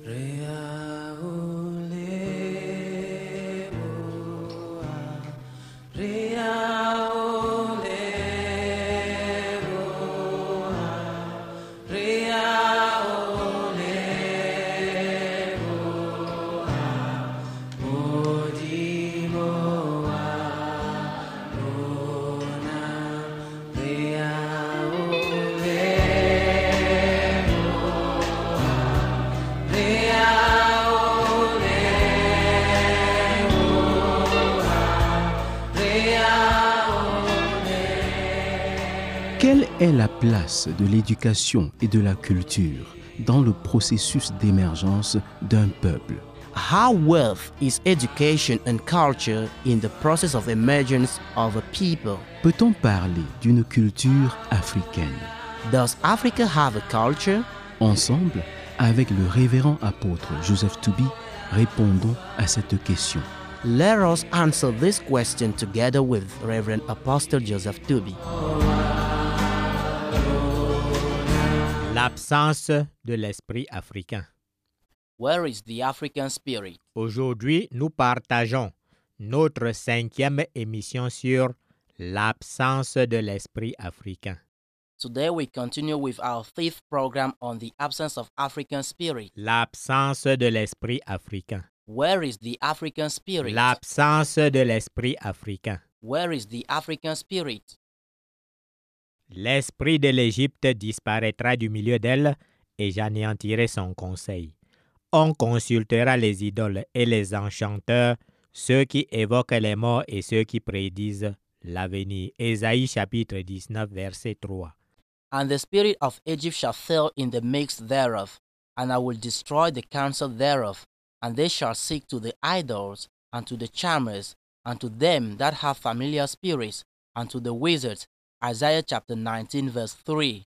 Rea ole boa, rea ole boa, rea ole boa, modi moa, mona, rea Quelle est la place de l'éducation et de la culture dans le processus d'émergence d'un peuple? How worth is education and culture in the process of emergence of a people? Peut-on parler d'une culture africaine? Does Africa have a culture? Ensemble, avec le révérend apôtre Joseph Toubi, répondons à cette question. Let us answer this question together with Reverend Apostle Joseph Toubi. L'absence de l'esprit africain. Where is the African spirit? Aujourd'hui, nous partageons notre 5e émission sur l'absence de l'esprit africain. Today we continue with our 5th program on the absence of African spirit. L'absence de l'esprit africain. Where is the African spirit? L'absence de l'esprit africain. Where is the African spirit? L'esprit de l'Égypte disparaîtra du milieu d'elle et j'anéantirai son conseil. On consultera les idoles et les enchanteurs, ceux qui évoquent les morts et ceux qui prédisent l'avenir. Ésaïe chapitre 19, verset 3. And the spirit of Egypt shall fail in the midst thereof, and I will destroy the counsel thereof, and they shall seek to the idols, and to the charmers, and to them that have familiar spirits, and to the wizards. Isaiah chapter 19, verse 3.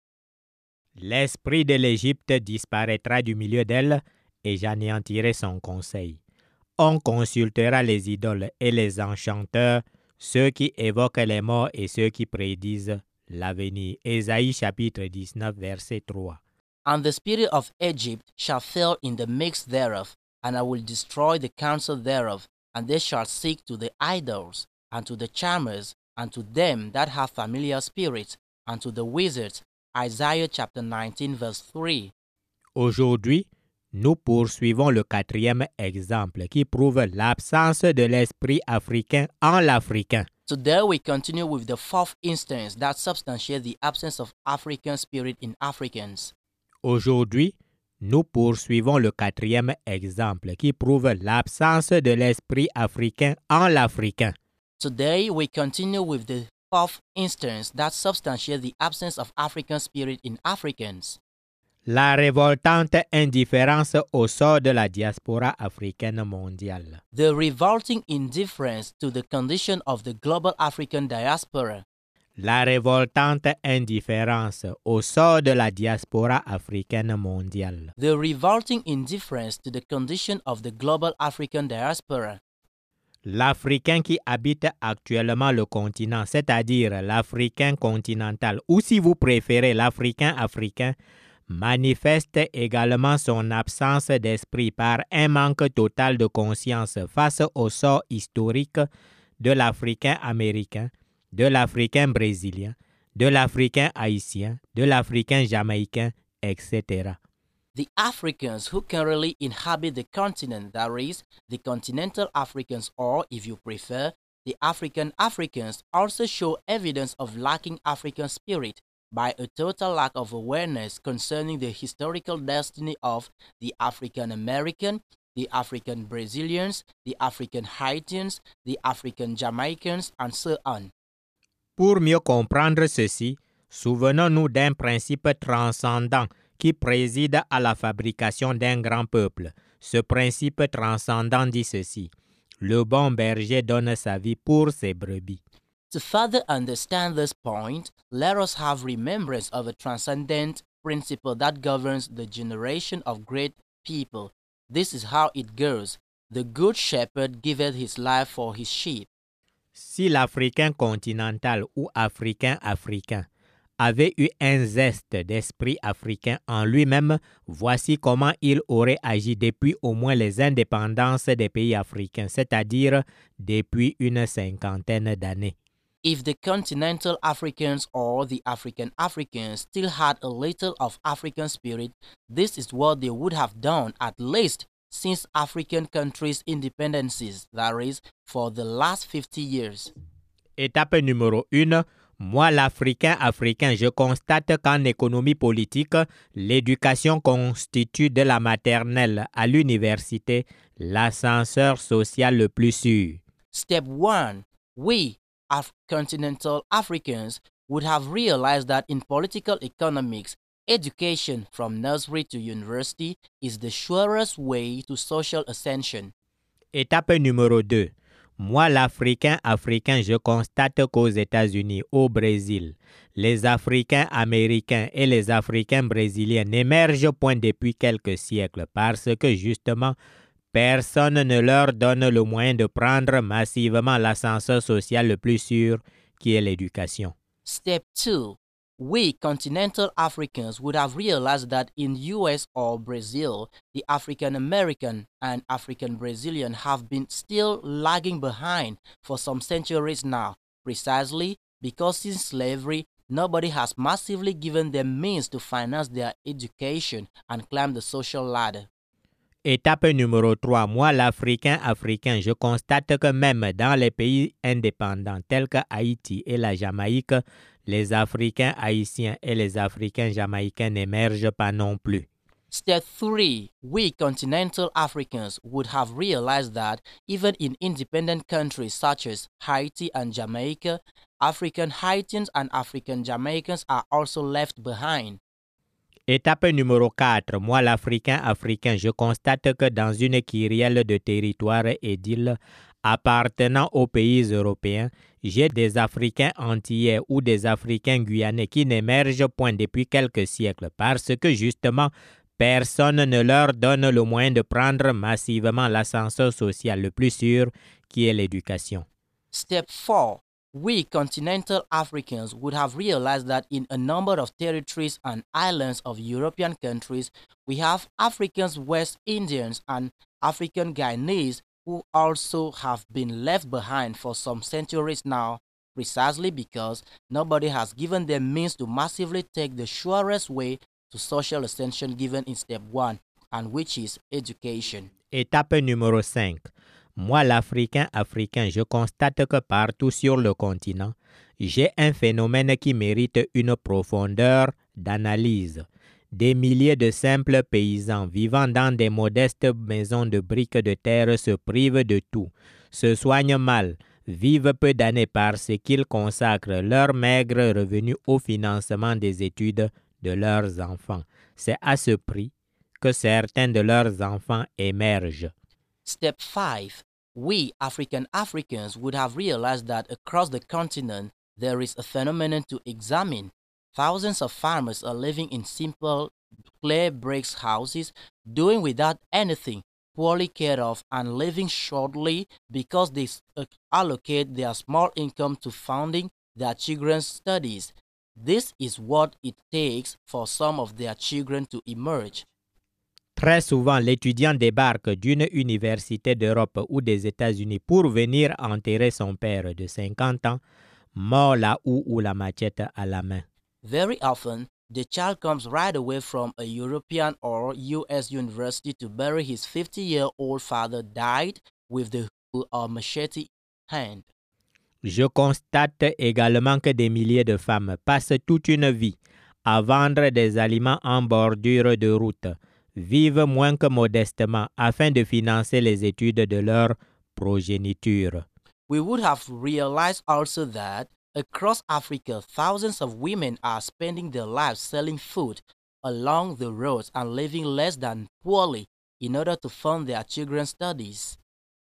L'esprit de l'Égypte disparaîtra du milieu d'elle et j'anéantirai son conseil. On consultera les idoles et les enchanteurs, ceux qui évoquent les morts et ceux qui prédisent l'avenir. Ésaïe chapitre 19, verset 3. And the spirit of Egypt shall fail in the midst thereof, and I will destroy the counsel thereof, and they shall seek to the idols, and to the charmers, and to them that have familiar spirits, and to the wizards. Isaiah chapter 19, verse 3. Aujourd'hui, nous poursuivons le 4e exemple qui prouve l'absence de l'esprit africain en l'Africain. Today we continue with the 4th instance that substantiates the absence of African spirit in Africans. Aujourd'hui, nous poursuivons le 4e exemple qui prouve l'absence de l'esprit africain en l'Africain. Today we continue with the 4th instance that substantiates the absence of African spirit in Africans. La révoltante indifférence au sort de la diaspora africaine mondiale. The revolting indifference to the condition of the global African diaspora. La révoltante indifférence au sort de la diaspora africaine mondiale. The revolting indifference to the condition of the global African diaspora. L'Africain qui habite actuellement le continent, c'est-à-dire l'Africain continental, ou si vous préférez l'Africain africain, manifeste également son absence d'esprit par un manque total de conscience face au sort historique de l'Africain américain, de l'Africain brésilien, de l'Africain haïtien, de l'Africain jamaïcain, etc. The Africans who currently inhabit the continent, that is, the continental Africans, or, if you prefer, the African Africans, also show evidence of lacking African spirit by a total lack of awareness concerning the historical destiny of the African American, the African Brazilians, the African Haitians, the African Jamaicans, and so on. Pour mieux comprendre ceci, souvenons-nous d'un principe transcendant qui préside à la fabrication d'un grand peuple. Ce principe transcendant dit ceci: le bon berger donne sa vie pour ses brebis. To further understand this point, let us have remembrance of a transcendent principle that governs the generation of great people. This is how it goes: the good shepherd giveth his life for his sheep. Si l'Africain continental ou Africain africain avait eu un zeste d'esprit africain en lui-même, voici comment il aurait agi depuis au moins les indépendances des pays africains, c'est-à-dire depuis une cinquantaine d'années. If the continental Africans or the African Africans still had a little of African spirit, this is what they would have done at least since African countries' independences, that is, for the last 50 years. Étape numéro 1. Moi, l'Africain africain, je constate qu'en économie politique, l'éducation constitue de la maternelle à l'université l'ascenseur social le plus sûr. Step 1. We, continental Africans, would have realized that in political economics, education from nursery to university is the surest way to social ascension. Étape numéro 2. Moi, l'Africain africain, je constate qu'aux États-Unis, au Brésil, les Africains américains et les Africains brésiliens n'émergent point depuis quelques siècles parce que justement, personne ne leur donne le moyen de prendre massivement l'ascenseur social le plus sûr qui est l'éducation. Step 2. We continental Africans would have realized that in US or Brazil, the African American and African Brazilian have been still lagging behind for some centuries now, precisely because since slavery, nobody has massively given them means to finance their education and climb the social ladder. Étape numéro 3. Moi, l'Africain africain, je constate que même dans les pays indépendants tels que Haïti et la Jamaïque, les Africains haïtiens et les Africains jamaïcains n'émergent pas non plus. Step 3. We continental Africans would have realized that even in independent countries such as Haiti and Jamaica, African Haitians and African Jamaicans are also left behind. Étape numéro 4. Moi, l'Africain africain, je constate que dans une kyrielle de territoires et d'îles appartenant aux pays européens, j'ai des Africains antillais ou des Africains guyanais qui n'émergent point depuis quelques siècles parce que justement, personne ne leur donne le moyen de prendre massivement l'ascenseur social le plus sûr qui est l'éducation. Step 4. We continental Africans would have realized that in a number of territories and islands of European countries, we have Africans, West Indians, and African Guyanese who also have been left behind for some centuries now, precisely because nobody has given them means to massively take the surest way to social ascension given in step 1, and which is education. Étape numéro 5. Moi, l'Africain africain, je constate que partout sur le continent, j'ai un phénomène qui mérite une profondeur d'analyse. Des milliers de simples paysans vivant dans des modestes maisons de briques de terre se privent de tout, se soignent mal, vivent peu d'années parce qu'ils consacrent leurs maigres revenus au financement des études de leurs enfants. C'est à ce prix que certains de leurs enfants émergent. Step 5. We, African Africans, would have realized that across the continent there is a phenomenon to examine. Thousands of farmers are living in simple clay bricks houses, doing without anything, poorly cared of, and living shortly because they allocate their small income to funding their children's studies. This is what it takes for some of their children to emerge. Très souvent, l'étudiant débarque d'une université d'Europe ou des États-Unis pour venir enterrer son père de 50 ans, mort là où la machette à la main. Very often, the child comes right away from a European or US university to bury his 50-year-old father died with the hoe or machete hand. Je constate également que des milliers de femmes passent toute une vie à vendre des aliments en bordure de route, vivent moins que modestement afin de financer les études de leur progéniture. We would have realized also that across Africa, thousands of women are spending their lives selling food along the roads and living less than poorly in order to fund their children's studies.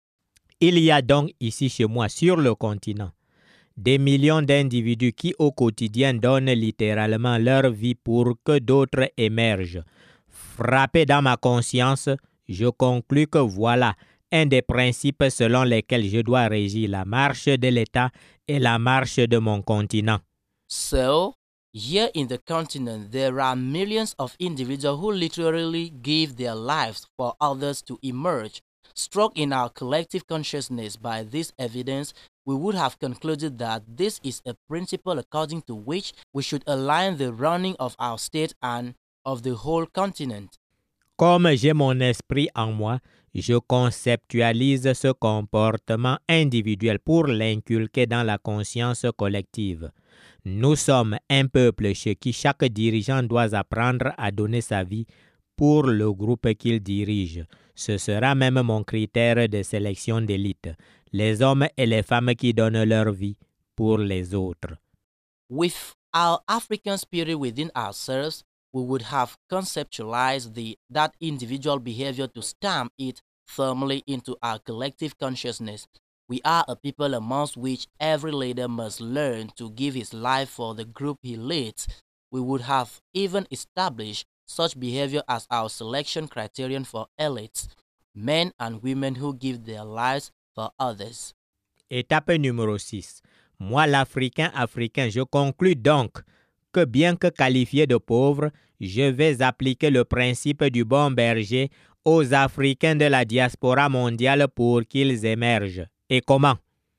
Il y a donc ici chez moi, sur le continent, des millions d'individus qui au quotidien donnent littéralement leur vie pour que d'autres émergent. Frappé dans ma conscience, je conclus que voilà un des principes selon lesquels je dois régir la marche de l'État et la marche de mon continent. So, Here in the continent, there are millions of individuals who literally give their lives for others to emerge. Struck in our collective consciousness by this evidence, we would have concluded that this is a principle according to which we should align the running of our state and of the whole continent. Comme j'ai mon esprit en moi, je conceptualise ce comportement individuel pour l'inculquer dans la conscience collective. Nous sommes un peuple chez qui chaque dirigeant doit apprendre à donner sa vie pour le groupe qu'il dirige. Ce sera même mon critère de sélection d'élite, les hommes et les femmes qui donnent leur vie pour les autres. With our African spirit within ourselves, we would have conceptualized that individual behavior to stamp it firmly into our collective consciousness. We are a people amongst which every leader must learn to give his life for the group he leads. We would have even established such behavior as our selection criterion for elites, men and women who give their lives for others. Étape numéro 6. Moi, l'Africain africain, je conclus donc que bien que qualifié de pauvre, je vais appliquer le principe du bon berger aux Africains de la diaspora mondiale pour qu'ils émergent. Et comment?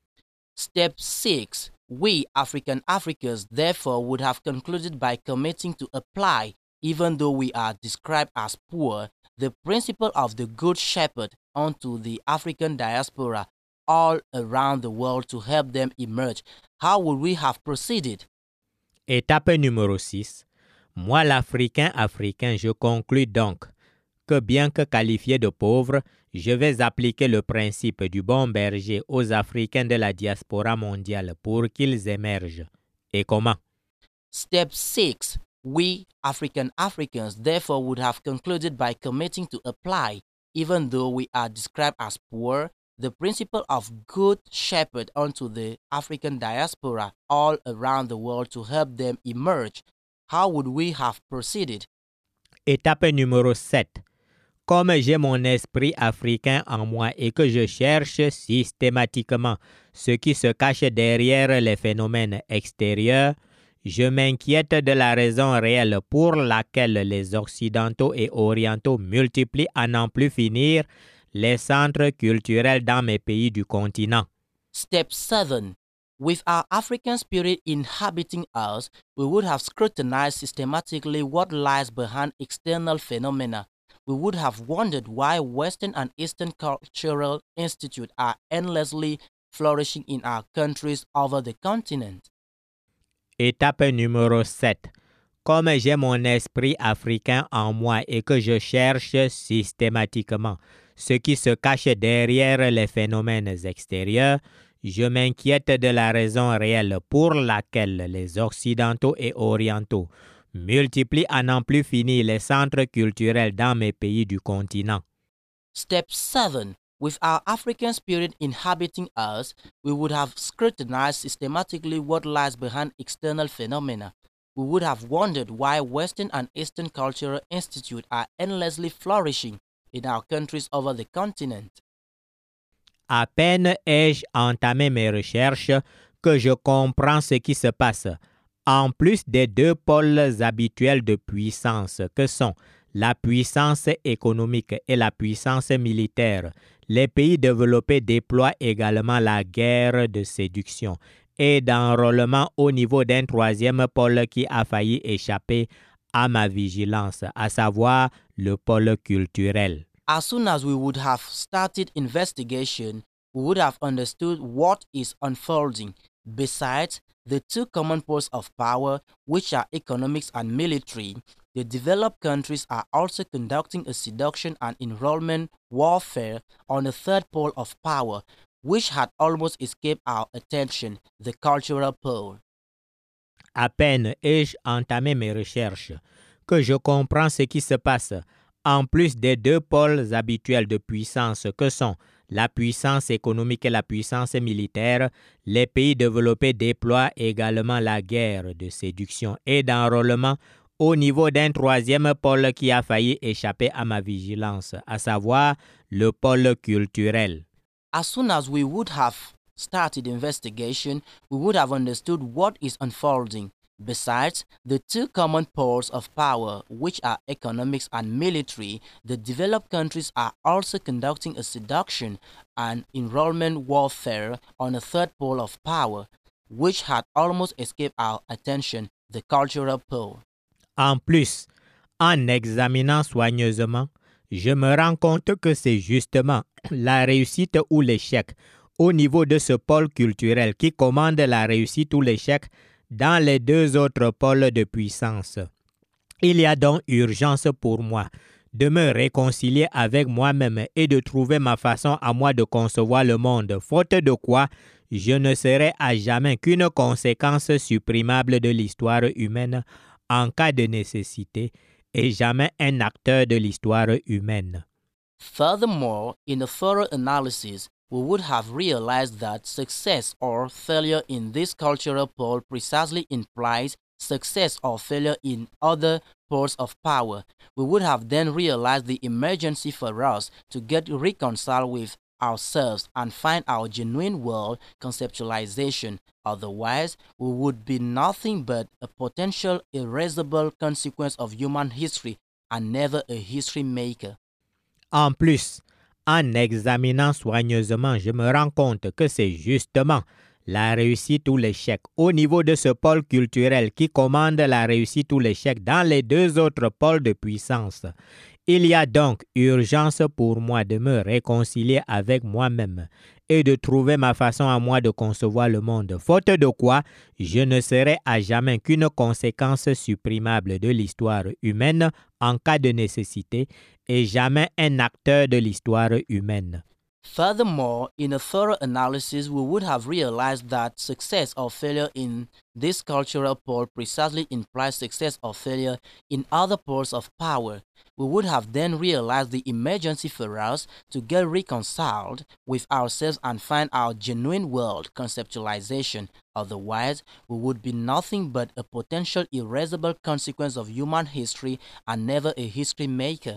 Step 6. We African Africans therefore would have concluded by committing to apply, even though we are described as poor, the principle of the Good Shepherd onto the African diaspora all around the world to help them emerge. How would we have proceeded? Étape numéro 6. Moi, l'Africain africain, je conclus donc que bien que qualifié de pauvre, je vais appliquer le principe du bon berger aux Africains de la diaspora mondiale pour qu'ils émergent. Et comment? Step 6. We African Africans therefore would have concluded by committing to apply, even though we are described as poor, the principle of Good Shepherd onto the African diaspora all around the world to help them emerge. How would we have proceeded? Étape numéro 7. Comme j'ai mon esprit africain en moi et que je cherche systématiquement ce qui se cache derrière les phénomènes extérieurs, je m'inquiète de la raison réelle pour laquelle les Occidentaux et Orientaux multiplient à n'en plus finir les centres culturels dans mes pays du continent. Step 7. With our African spirit inhabiting us, we would have scrutinized systematically what lies behind external phenomena. We would have wondered why Western and Eastern cultural institutes are endlessly flourishing in our countries over the continent. Étape numéro 7. Comme j'ai mon esprit africain en moi et que je cherche systématiquement ce qui se cache derrière les phénomènes extérieurs, je m'inquiète de la raison réelle pour laquelle les Occidentaux et Orientaux multiplient à n'en plus finir les centres culturels dans mes pays du continent. Step 7. With our African spirit inhabiting us, we would have scrutinized systematically what lies behind external phenomena. We would have wondered why Western and Eastern cultural institutes are endlessly flourishing in our countries over the continent. À peine ai-je entamé mes recherches que je comprends ce qui se passe. En plus des deux pôles habituels de puissance que sont la puissance économique et la puissance militaire, les pays développés déploient également la guerre de séduction et d'enrôlement au niveau d'un troisième pôle qui a failli échapper à ma vigilance, à savoir le pôle culturel. As soon as we would have started investigation, we would have understood what is unfolding. Besides the two common poles of power, which are economics and military, the developed countries are also conducting a seduction and enrollment warfare on a third pole of power, which had almost escaped our attention, the cultural pole. À peine ai-je entamé mes recherches que je comprends ce qui se passe. En plus des deux pôles habituels de puissance que sont la puissance économique et la puissance militaire, les pays développés déploient également la guerre de séduction et d'enrôlement au niveau d'un troisième pôle qui a failli échapper à ma vigilance, à savoir le pôle culturel. As soon as we would have started investigation, we would have understood what is unfolding. Besides the two common poles of power, which are economics and military, the developed countries are also conducting a seduction and enrollment warfare on a third pole of power, which had almost escaped our attention, the cultural pole. En plus, en examinant soigneusement, je me rends compte que c'est justement la réussite ou l'échec au niveau de ce pôle culturel qui commande la réussite ou l'échec dans les deux autres pôles de puissance. Il y a donc urgence pour moi de me réconcilier avec moi-même et de trouver ma façon à moi de concevoir le monde, faute de quoi je ne serai à jamais qu'une conséquence supprimable de l'histoire humaine en cas de nécessité et jamais un acteur de l'histoire humaine. Furthermore, in a thorough analysis, we would have realized that success or failure in this cultural pole precisely implies success or failure in other poles of power. We would have then realized the emergency for us to get reconciled with ourselves and find our genuine world conceptualization. Otherwise, we would be nothing but a potential erasable consequence of human history and never a history maker. En plus, en examinant soigneusement, je me rends compte que c'est justement la réussite ou l'échec au niveau de ce pôle culturel qui commande la réussite ou l'échec dans les deux autres pôles de puissance. Il y a donc urgence pour moi de me réconcilier avec moi-même et de trouver ma façon à moi de concevoir le monde, faute de quoi je ne serai à jamais qu'une conséquence supprimable de l'histoire humaine en cas de nécessité et jamais un acteur de l'histoire humaine. Furthermore, in a thorough analysis, we would have realized that success or failure in this cultural pole precisely implies success or failure in other poles of power. We would have then realized the emergency for us to get reconciled with ourselves and find our genuine world conceptualization. Otherwise, we would be nothing but a potential erasable consequence of human history and never a history maker.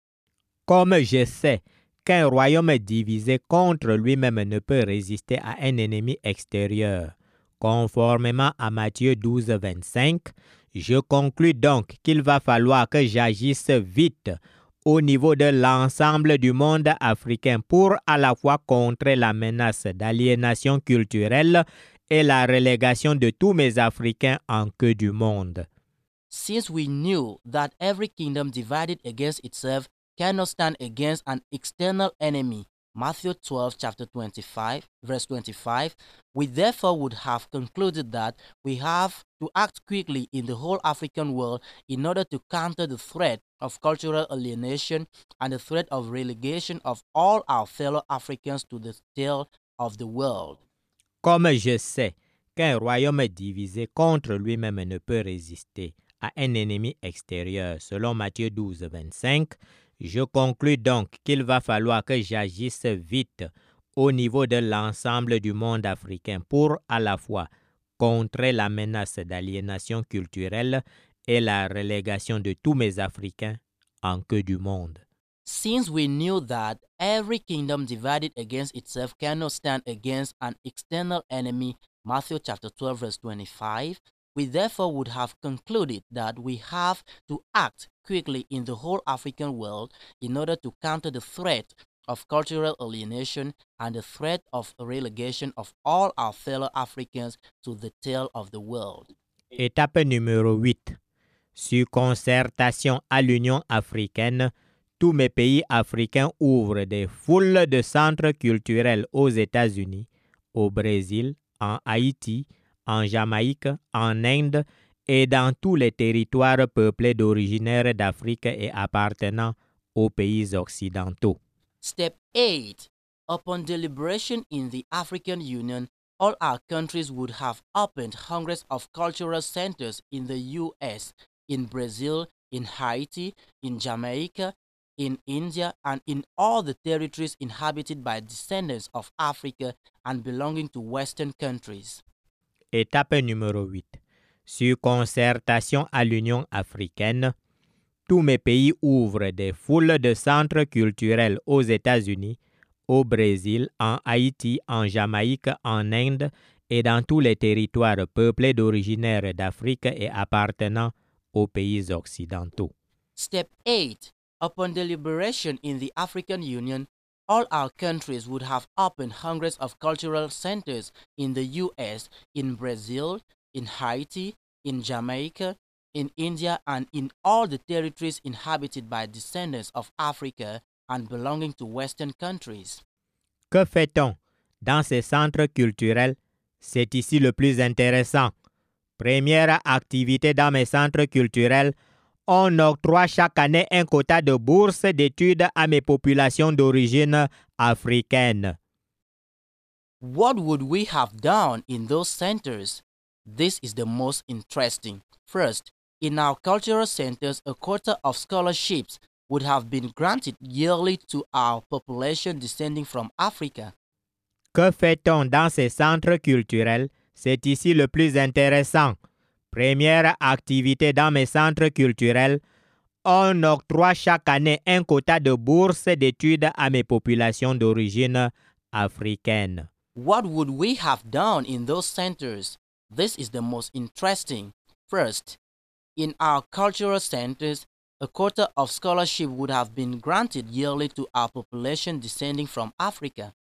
Comme je sais qu'un royaume divisé contre lui-même ne peut résister à un ennemi extérieur. Conformément à Matthieu 12, 25, je conclus donc qu'il va falloir que j'agisse vite au niveau de l'ensemble du monde africain pour à la fois contrer la menace d'aliénation culturelle et la relégation de tous mes Africains en queue du monde. Since we knew that every kingdom divided against itself cannot stand against an external enemy, Matthew 12, chapter 25, verse 25, we therefore would have concluded that we have to act quickly in the whole African world in order to counter the threat of cultural alienation and the threat of relegation of all our fellow Africans to the tail of the world. Comme je sais qu'un royaume divisé contre lui-même ne peut résister à un ennemi extérieur, selon Matthieu 12, 25, je conclus donc qu'il va falloir que j'agisse vite au niveau de l'ensemble du monde africain pour à la fois contrer la menace d'aliénation culturelle et la relégation de tous mes Africains en queue du monde. Since we knew that every kingdom divided against itself cannot stand against an external enemy, Matthew chapter 12, verse 25, we therefore would have concluded that we have to act quickly in the whole African world in order to counter the threat of cultural alienation and the threat of relegation of all our fellow Africans to the tail of the world. Étape numéro 8. Sur concertation à l'Union africaine, tous mes pays africains ouvrent des foules de centres culturels aux États-Unis, au Brésil, en Haïti, en Jamaïque, en Inde et dans tous les territoires peuplés d'originaires d'Afrique et appartenant aux pays occidentaux. Step 8. Upon deliberation in the African Union, all our countries would have opened hundreds of cultural centers in the U.S., in Brazil, in Haiti, in Jamaica, in India, and in all the territories inhabited by descendants of Africa and belonging to Western countries. Étape numéro 8. Sur concertation à l'Union africaine, tous mes pays ouvrent des foules de centres culturels aux États-Unis, au Brésil, en Haïti, en Jamaïque, en Inde et dans tous les territoires peuplés d'originaires d'Afrique et appartenant aux pays occidentaux. Step 8. Upon deliberation in the African Union, all our countries would have opened hundreds of cultural centers in the US, in Brazil, in Haiti, in Jamaica, in India, and in all the territories inhabited by descendants of Africa and belonging to Western countries. Que fait-on dans ces centres culturels? C'est ici le plus intéressant. Première activité dans mes centres culturels, on octroie chaque année un quota de bourses d'études à mes populations d'origine africaine. What would we have done in those centers? This is the most interesting. First, in our cultural centers, a quota of scholarships would have been granted yearly to our population descending from Africa. Que fait-on dans ces centres culturels? C'est ici le plus intéressant. Première activité dans mes centres culturels, on octroie chaque année un quota de bourses d'études à mes populations d'origine africaine. What would we have done in those centers? This is the most interesting. First, in our cultural centers, a quota of scholarship would have been granted yearly to our population descending from Africa.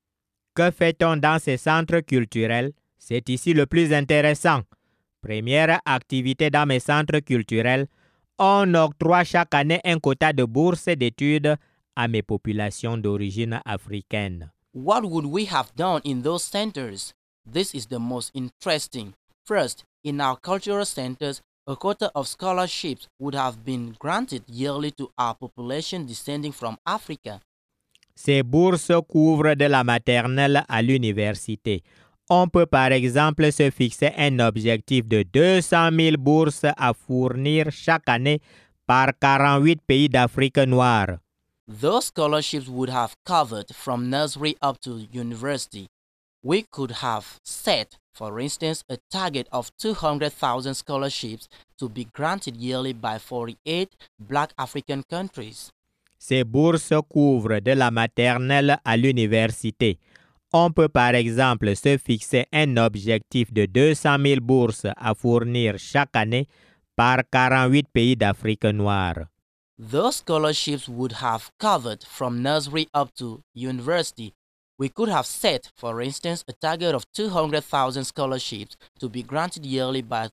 Que fait-on dans ces centres culturels? C'est ici le plus intéressant. Première activité dans mes centres culturels, on octroie chaque année un quota de bourses d'études à mes populations d'origine africaine. What would we have done in those centers? This is the most interesting. First, in our cultural centers, a quota of scholarships would have been granted yearly to our population descending from Africa. Ces bourses couvrent de la maternelle à l'université. On peut par exemple se fixer un objectif de 200 000 bourses à fournir chaque année par 48 pays d'Afrique noire. Those scholarships would have covered from nursery up to university. We could have set, for instance, a target of 200,000 scholarships to be granted yearly by 48 Black African countries. Ces bourses couvrent de la maternelle à l'université. On peut par exemple se fixer un objectif de 200 000 bourses à fournir chaque année par 48 pays d'Afrique noire. Those scholarships would have covered from nursery up to university. We could have set, for instance, a target of 200,000 scholarships to be granted yearly by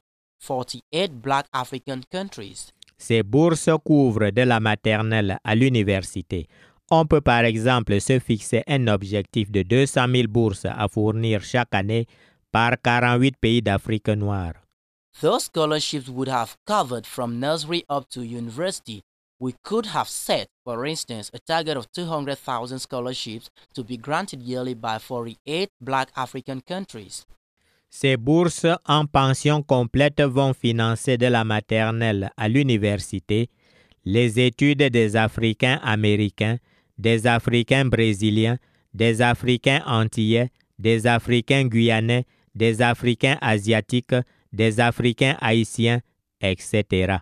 48 Black African countries. Ces bourses couvrent de la maternelle à l'université. On peut par exemple se fixer un objectif de 200 000 bourses à fournir chaque année par 48 pays d'Afrique noire. Those scholarships would have covered from nursery up to university. We could have set, for instance, a target of 200,000 scholarships to be granted yearly by 48 Black African countries. Ces bourses en pension complète vont financer de la maternelle à l'université les études des Africains américains, des Africains brésiliens, des Africains antillais, des Africains guyanais, des Africains asiatiques, des Africains haïtiens, etc.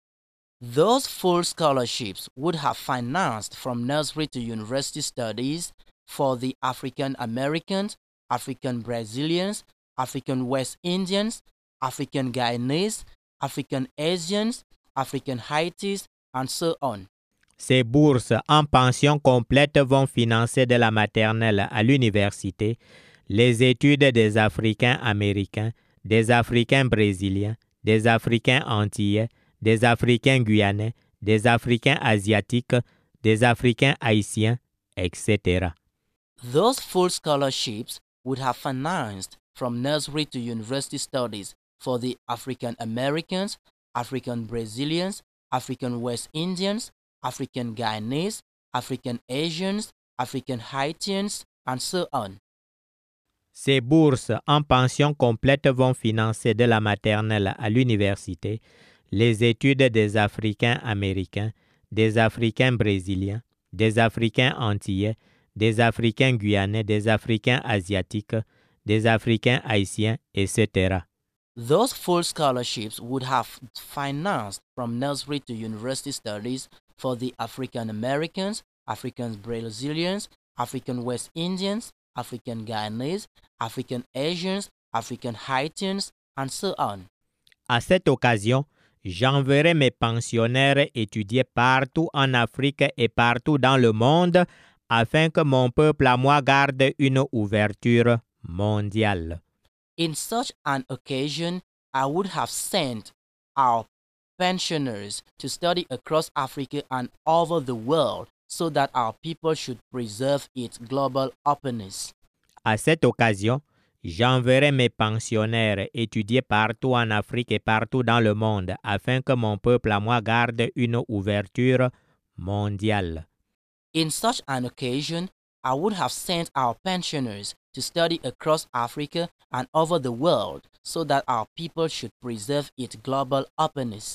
Those full scholarships would have financed from nursery to university studies for the African Americans, African Brazilians, African West Indians, African Guyanese, African Asians, African Haitis, and so on. Ces bourses en pension complète vont financer de la maternelle à l'université les études des Africains américains, des Africains brésiliens, des Africains antillais, des Africains guyanais, des Africains asiatiques, des Africains haïtiens, etc. Those full scholarships would have financed from nursery to university studies for the African Americans, African Brazilians, African West Indians, African Guyanese, African Asians, African Haitians, and so on. Ces bourses en pension complète vont financer de la maternelle à l'université les études des Africains américains, des Africains brésiliens, des Africains antillais, des Africains guyanais, des Africains asiatiques, des Africains haïtiens, etc. Those full scholarships would have financed from nursery to university studies for the African Americans, African Brazilians, African West Indians, African Guyanese, African Asians, African Haitians, and so on. À cette occasion, j'enverrai mes pensionnaires étudier partout en Afrique et partout dans le monde afin que mon peuple à moi garde une ouverture mondiale. In such an occasion, I would have sent our pensioners to study across Africa and over the world so that our people should preserve its global openness. À cette occasion, j'enverrai mes pensionnaires étudier partout en Afrique et partout dans le monde afin que mon peuple à moi garde une ouverture mondiale. In such an occasion, I would have sent our pensioners to study across Africa and over the world so that our people should preserve its global openness.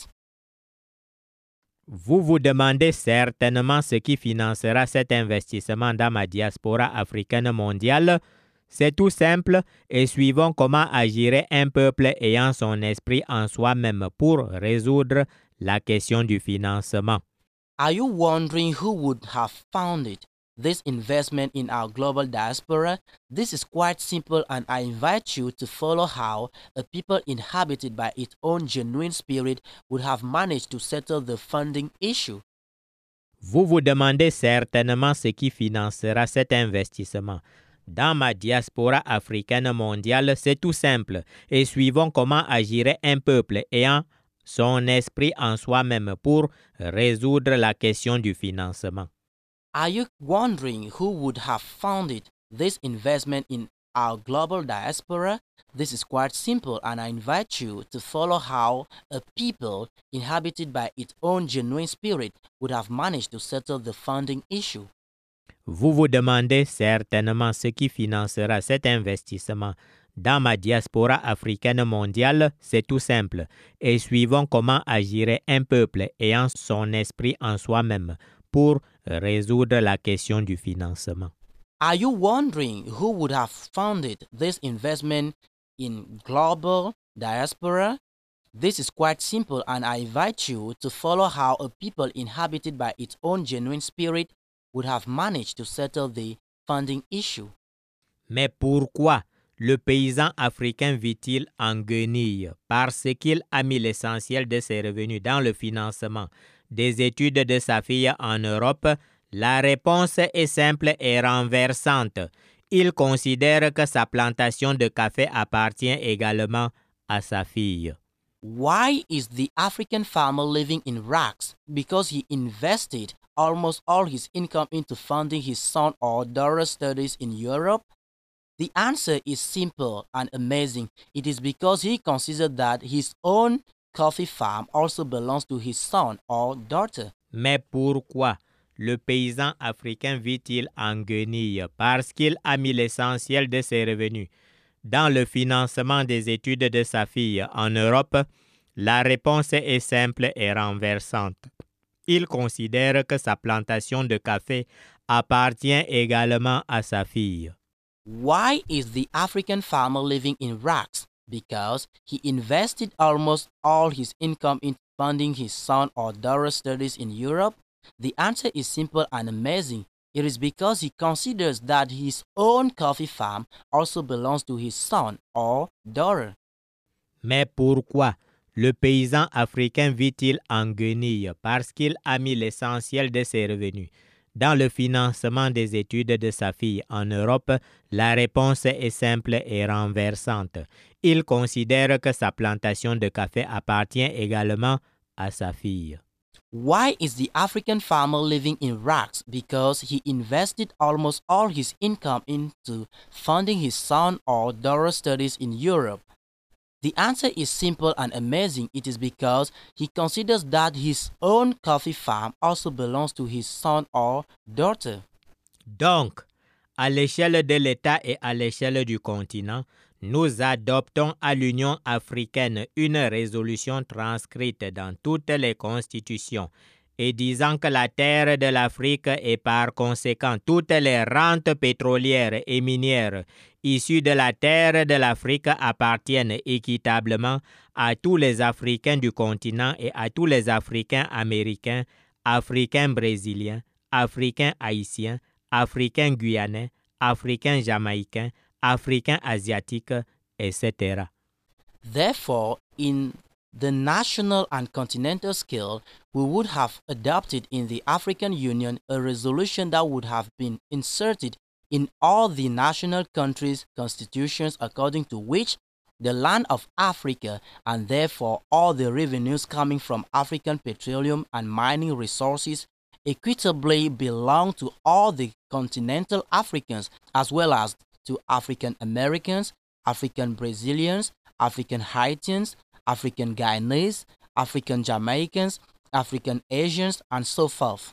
Vous vous demandez certainement ce qui financera cet investissement dans ma diaspora africaine mondiale. C'est tout simple et suivons comment agirait un peuple ayant son esprit en soi-même pour résoudre la question du financement. Are you wondering who would have founded this investment in our global diaspora? This is quite simple, and I invite you to follow how a people inhabited by its own genuine spirit would have managed to settle the funding issue. Vous vous demandez certainement ce qui financera cet investissement. Dans ma diaspora africaine mondiale, c'est tout simple et suivons comment agirait un peuple ayant son esprit en soi-même pour résoudre la question du financement. Are you wondering who would have founded this investment in our global diaspora? This is quite simple, and I invite you to follow how a people inhabited by its own genuine spirit would have managed to settle the funding issue. Vous vous demandez certainement ce qui financera cet investissement. Dans ma diaspora africaine mondiale, c'est tout simple et suivons comment agirait un peuple ayant son esprit en soi-même pour résoudre la question du financement. Are you wondering who would have funded this investment in global diaspora? This is quite simple, and I invite you to follow how a people inhabited by its own genuine spirit would have managed to settle the funding issue. Mais pourquoi le paysan africain vit-il en guenille? Parce qu'il a mis l'essentiel de ses revenus dans le financement des études de sa fille en Europe. La réponse est simple et renversante. Il considère que sa plantation de café appartient également à sa fille. Why is the African farmer living in rags? Because he invested almost all his income into funding his son or daughter's studies in Europe? The answer is simple and amazing. It is because he considered that his own coffee farm also belongs to his son or daughter. Mais pourquoi le paysan africain vit-il en guenille? Parce qu'il a mis l'essentiel de ses revenus dans le financement des études de sa fille en Europe. La réponse est simple et renversante. Il considère que sa plantation de café appartient également à sa fille. Why is the African farmer living in rags? Because he invested almost all his income in funding his son or daughter's studies in Europe? The answer is simple and amazing. It is because he considers that his own coffee farm also belongs to his son or daughter. Mais pourquoi le paysan africain vit-il en guenille? Parce qu'il a mis l'essentiel de ses revenus dans le financement des études de sa fille en Europe. La réponse est simple et renversante. Il considère que sa plantation de café appartient également à sa fille. Why is the African farmer living in rags? Because he invested almost all his income into funding his son or daughter's studies in Europe. The answer is simple and amazing. It is because he considers that his own coffee farm also belongs to his son or daughter. Donc, à l'échelle de l'État et à l'échelle du continent, nous adoptons à l'Union africaine une résolution transcrite dans toutes les constitutions et disant que la terre de l'Afrique et par conséquent toutes les rentes pétrolières et minières issues de la terre de l'Afrique appartiennent équitablement à tous les Africains du continent et à tous les Africains américains, Africains brésiliens, Africains haïtiens, Africains guyanais, africain jamaïcain, africain asiatique, etc. Therefore, in the national and continental scale, we would have adopted in the African Union a resolution that would have been inserted in all the national countries' constitutions, according to which the land of Africa, and therefore all the revenues coming from African petroleum and mining resources, equitably belong to all the continental Africans, as well as to African Americans, African Brazilians, African Haitians, African Guyanese, African Jamaicans, African Asians, and so forth.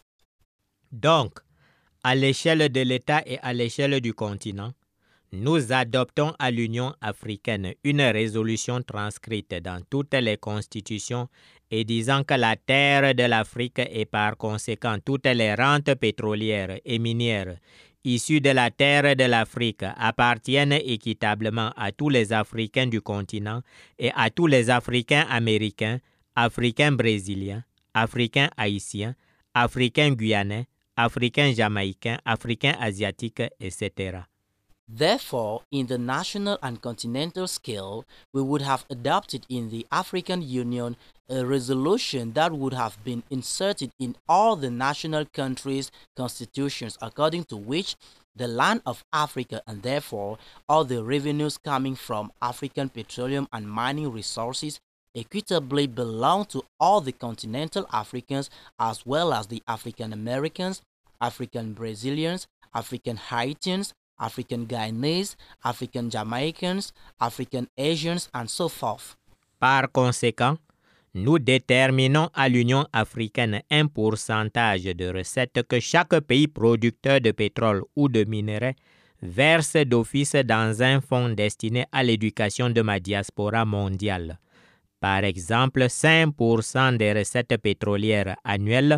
Donc, à l'échelle de l'État et à l'échelle du continent, nous adoptons à l'Union africaine une résolution transcrite dans toutes les constitutions et disant que la terre de l'Afrique et par conséquent toutes les rentes pétrolières et minières issues de la terre de l'Afrique appartiennent équitablement à tous les Africains du continent et à tous les Africains américains, Africains brésiliens, Africains haïtiens, Africains guyanais, Africains jamaïcains, Africains asiatiques, etc. Therefore, in the national and continental scale, we would have adopted in the African Union a resolution that would have been inserted in all the national countries' constitutions, according to which the land of Africa, and therefore all the revenues coming from African petroleum and mining resources, equitably belong to all the continental Africans, as well as the African Americans, African Brazilians, African Haitians, African Guyanese, African Jamaicans, African Asians, and so forth. Par conséquent, nous déterminons à l'Union africaine un pourcentage de recettes que chaque pays producteur de pétrole ou de minerais verse d'office dans un fonds destiné à l'éducation de ma diaspora mondiale. Par exemple, 5% des recettes pétrolières annuelles,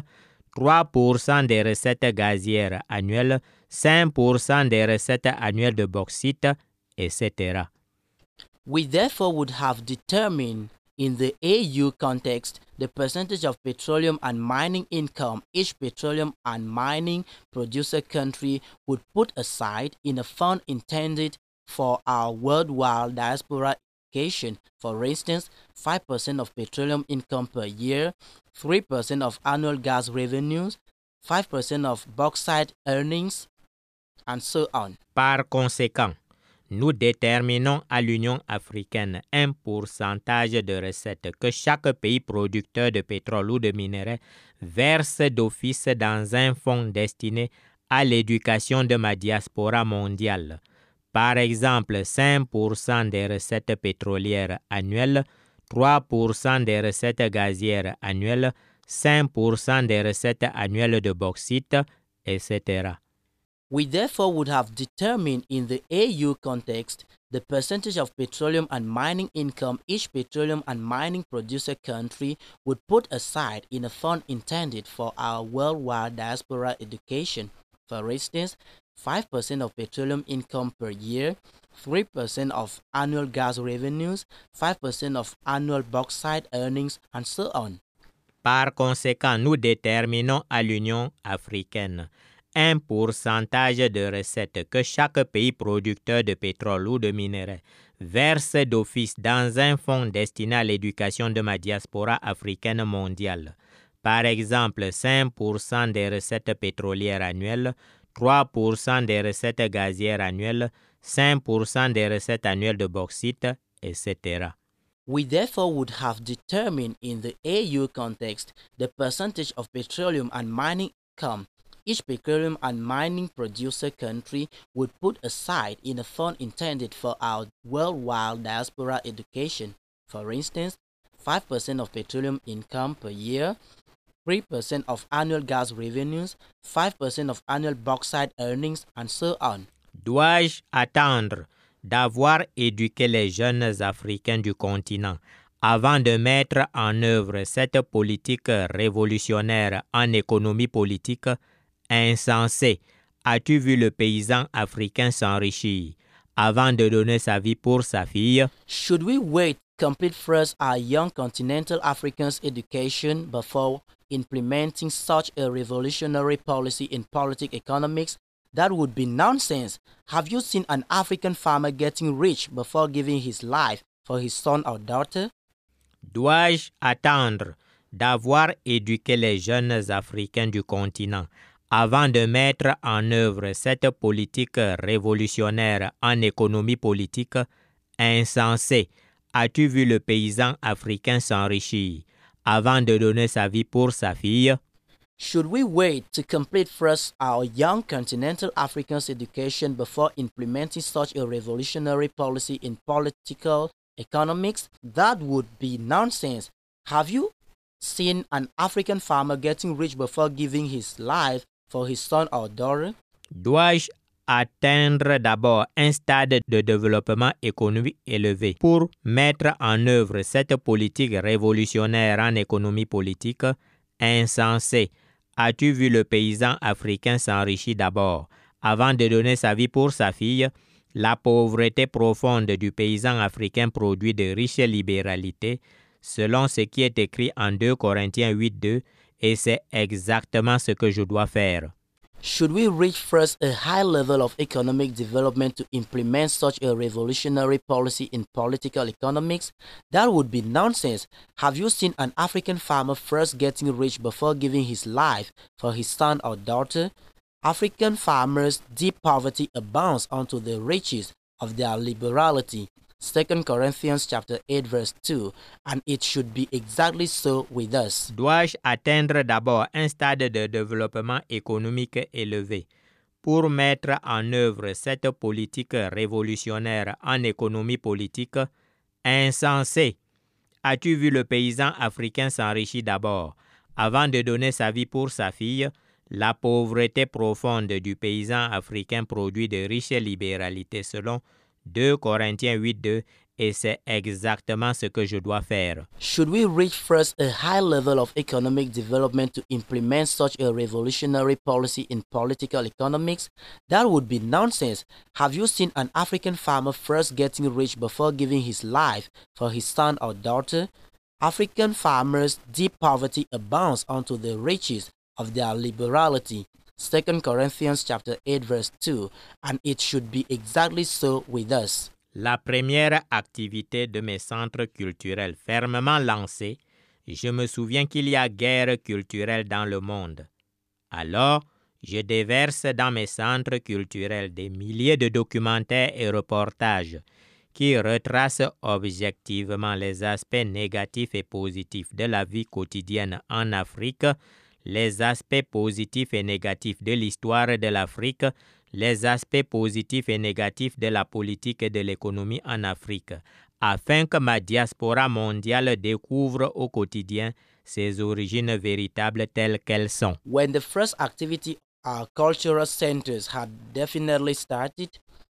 3% des recettes gazières annuelles, 5% des recettes annuelles de bauxite, etc. We therefore would have determined in the AU context the percentage of petroleum and mining income each petroleum and mining producer country would put aside in a fund intended for our worldwide diaspora education. For instance, 5% of petroleum income per year, 3% of annual gas revenues, 5% of bauxite earnings, and so on. Par conséquent, nous déterminons à l'Union africaine un pourcentage de recettes que chaque pays producteur de pétrole ou de minerais verse d'office dans un fonds destiné à l'éducation de ma diaspora mondiale. Par exemple, 5% des recettes pétrolières annuelles, 3% des recettes gazières annuelles, 5% des recettes annuelles de bauxite, etc. We therefore would have determined in the AU context the percentage of petroleum and mining income each petroleum and mining producer country would put aside in a fund intended for our worldwide diaspora education. For instance, 5% of petroleum income per year, 3% of annual gas revenues, 5% of annual bauxite earnings, and so on. Par conséquent, nous déterminons à l'Union africaine un pourcentage de recettes que chaque pays producteur de pétrole ou de minerais verse d'office dans un fonds destiné à l'éducation de ma diaspora africaine mondiale. Par exemple, 5% des recettes pétrolières annuelles, 3% des recettes gazières annuelles, 5% des recettes annuelles de bauxite, etc. We therefore would have determined in the AU context the percentage of petroleum and mining income each petroleum and mining producer country would put aside in a fund intended for our worldwide diaspora education. For instance, 5% of petroleum income per year, 3% of annual gas revenues, 5% of annual bauxite earnings, and so on. Dois-je attendre d'avoir éduqué les jeunes Africains du continent avant de mettre en œuvre cette politique révolutionnaire en économie politique? Insensé, as-tu vu le paysan africain s'enrichir avant de donner sa vie pour sa fille? Should we wait complete first our young continental Africans' education before implementing such a revolutionary policy in political economics That would be nonsense. Have you seen an African farmer getting rich before giving his life for his son or daughter? Dois-je attendre d'avoir éduqué les jeunes Africains du continent avant de mettre en œuvre cette politique révolutionnaire en économie politique? Insensé. As-tu vu le paysan africain s'enrichir avant de donner sa vie pour sa fille? Should we wait to complete first our young continental Africans' education before implementing such a revolutionary policy in political economics? That would be nonsense. Have you seen an African farmer getting rich before giving his life for his son or daughter? Dois-je atteindre d'abord un stade de développement économique élevé pour mettre en œuvre cette politique révolutionnaire en économie politique? Insensé. As-tu vu le paysan africain s'enrichir d'abord avant de donner sa vie pour sa fille? La pauvreté profonde du paysan africain produit de riches libéralités, selon ce qui est écrit en 2 Corinthiens 8:2, et c'est exactement ce que je dois faire. Should we reach first a high level of economic development to implement such a revolutionary policy in political economics? That would be nonsense. Have you seen an African farmer first getting rich before giving his life for his son or daughter? African farmers' deep poverty abounds unto the riches of their liberality. 2 Corinthians chapter 8 verse 2, and it should be exactly so with us. Dois-je atteindre d'abord un stade de développement économique élevé pour mettre en œuvre cette politique révolutionnaire en économie politique? Insensé. As-tu vu le paysan africain s'enrichir d'abord avant de donner sa vie pour sa fille? La pauvreté profonde du paysan africain produit de riches libéralités selon 2 Corinthiens 8:2, et c'est exactement ce que je dois faire. Should we reach first a high level of economic development to implement such a revolutionary policy in political economics? That would be nonsense. Have you seen an African farmer first getting rich before giving his life for his son or daughter? African farmers' deep poverty abounds unto the riches of their liberality. 2 Corinthians chapter 8 verse 2, and it should be exactly so with us. La première activité de mes centres culturels fermement lancée, je me souviens qu'il y a guerre culturelle dans le monde. Alors, je déverse dans mes centres culturels des milliers de documentaires et reportages qui retracent objectivement les aspects négatifs et positifs de la vie quotidienne en Afrique, les aspects positifs et négatifs de l'histoire de l'Afrique, les aspects positifs et négatifs de la politique et de l'économie en Afrique, afin que ma diaspora mondiale découvre au quotidien ses origines véritables telles qu'elles sont. When the first activity our cultural centers had definitely started,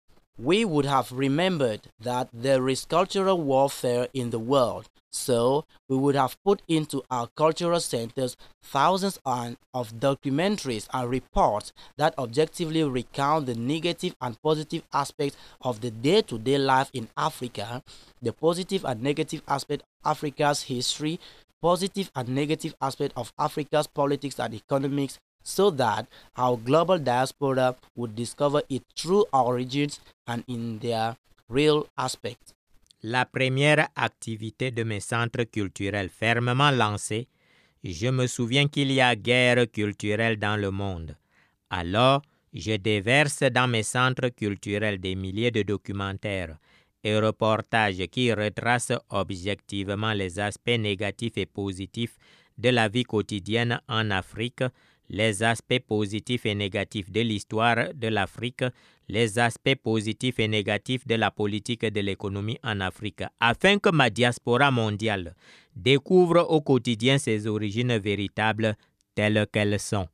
we would have remembered that there is cultural warfare in the world. So, we would have put into our cultural centers thousands of documentaries and reports that objectively recount the negative and positive aspects of the day-to-day life in Africa, the positive and negative aspect of Africa's history, positive and negative aspect of Africa's politics and economics, so that our global diaspora would discover its true origins and in their real aspects. La première activité de mes centres culturels fermement lancée, je me souviens qu'il y a guerre culturelle dans le monde. Alors, je déverse dans mes centres culturels des milliers de documentaires et reportages qui retracent objectivement les aspects négatifs et positifs de la vie quotidienne en Afrique, les aspects positifs et négatifs de l'histoire de l'Afrique, les aspects positifs et négatifs de la politique et de l'économie en Afrique, afin que ma diaspora mondiale découvre au quotidien ses origines véritables telles qu'elles sont.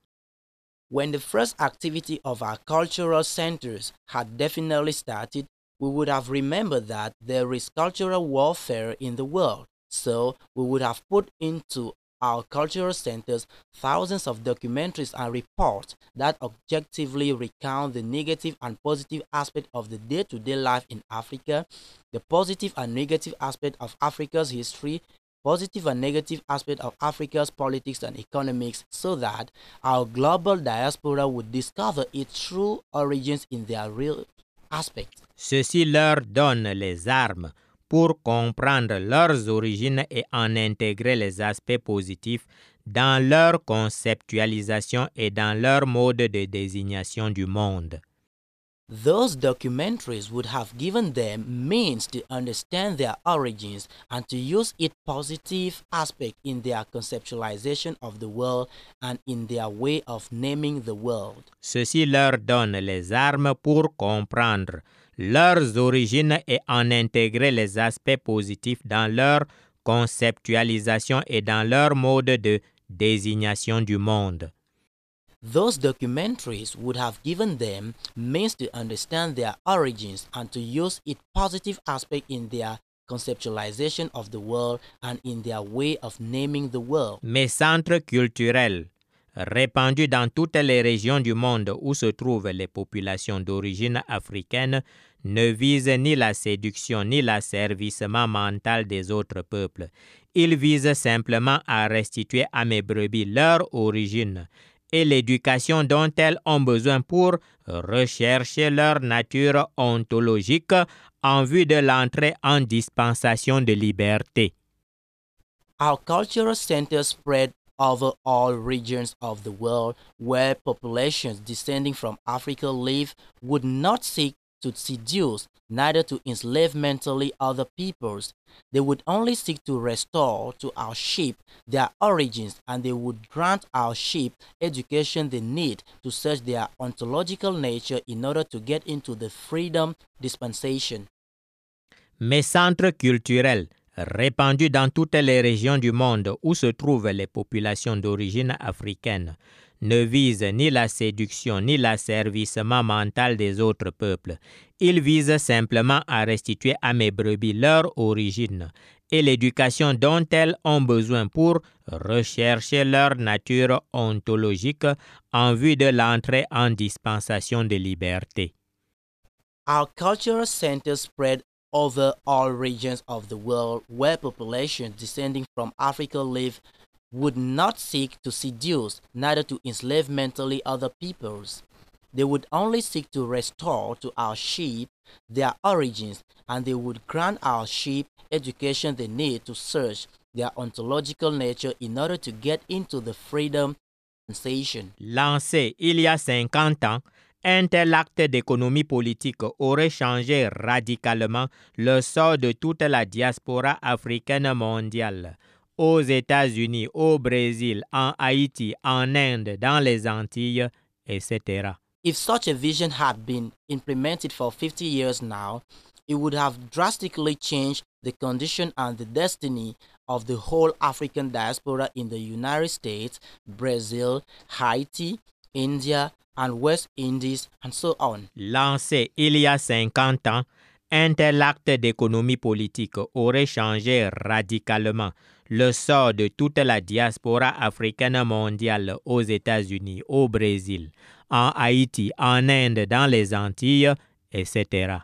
When the first activity of our cultural centers had definitely started, we would have remembered that there is cultural warfare in the world. So, we would have put into our cultural centers thousands of documentaries and reports that objectively recount the negative and positive aspect of the day-to-day life in Africa, the positive and negative aspect of Africa's history, positive and negative aspects of Africa's politics and economics so that our global diaspora would discover its true origins in their real aspects. Ceci leur donne les armes pour comprendre leurs origines et en intégrer les aspects positifs dans leur conceptualisation et dans leur mode de désignation du monde. Those documentaries would have given them means to understand their origins and to use its positive aspect in their conceptualization of the world and in their way of naming the world. Ceci leur donne les armes pour comprendre leurs origines et en intégrer les aspects positifs dans leur conceptualisation et dans leur mode de désignation du monde. Those documentaries would have given them means to understand their origins and to use its positive aspect in their conceptualization of the world and in their way of naming the world. Mes centres culturels, répandus dans toutes les régions du monde où se trouvent les populations d'origine africaine, ne visent ni la séduction ni l'asservissement mental des autres peuples. Ils visent simplement à restituer à mes brebis leur origine et l'éducation dont elles ont besoin pour rechercher leur nature ontologique en vue de l'entrée en dispensation de liberté. Our cultural centers spread over all regions of the world where populations descending from Africa live would not seek to seduce, neither to enslave mentally other peoples. They would only seek to restore to our sheep their origins, and they would grant our sheep education they need to search their ontological nature in order to get into the freedom dispensation. Mes centres culturels, répandus dans toutes les régions du monde où se trouvent les populations d'origine africaine, ne visent ni la séduction ni l'asservissement mental des autres peuples. Ils visent simplement à restituer à mes brebis leur origine et l'éducation dont elles ont besoin pour rechercher leur nature ontologique en vue de l'entrée en dispensation de liberté. Our cultural centers spread over all regions of the world where populations descending from Africa live would not seek to seduce, neither to enslave mentally other peoples. They would only seek to restore to our sheep their origins, and they would grant our sheep education they need to search their ontological nature in order to get into the freedom sensation. Lancé il y a 50 ans, un tel acte d'économie politique aurait changé radicalement le sort de toute la diaspora africaine mondiale. Aux États-Unis, au Brésil, en Haïti, en Inde, dans les Antilles, etc. If such a vision had been implemented for 50 years now, it would have drastically changed the condition and the destiny of the whole African diaspora in the United States, Brazil, Haiti, India, and West Indies, and so on. Lancé il y a 50 ans, un tel acte d'économie politique aurait changé radicalement le sort de toute la diaspora africaine mondiale aux États-Unis, au Brésil, en Haïti, en Inde, dans les Antilles, etc.